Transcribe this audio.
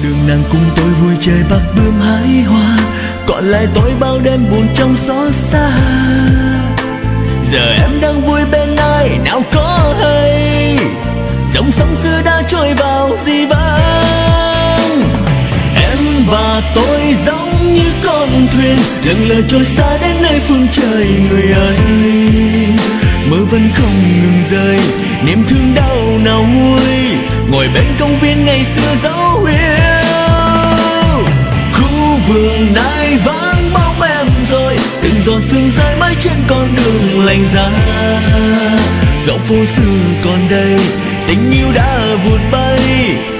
đường nàng cùng tôi vui chơi bắt bướm hái hoa, còn lại tôi bao đêm buồn trong xót xa. Giờ em đang vui bên ai nào có hay, dòng sông xưa đã trôi vào dĩ vãng. Em và tôi giống như con thuyền lững lờ trôi xa đến nơi phương trời người ơi. Mưa vẫn không ngừng rơi, niềm thương đau nào nguôi, ngồi bên công viên ngày xưa dấu yêu. Khu vườn nay vắng bóng em rồi, từng giọt sương rơi mãi trên con đường lạnh giá. Dạo phố xưa còn đây, tình yêu đã vụt bay,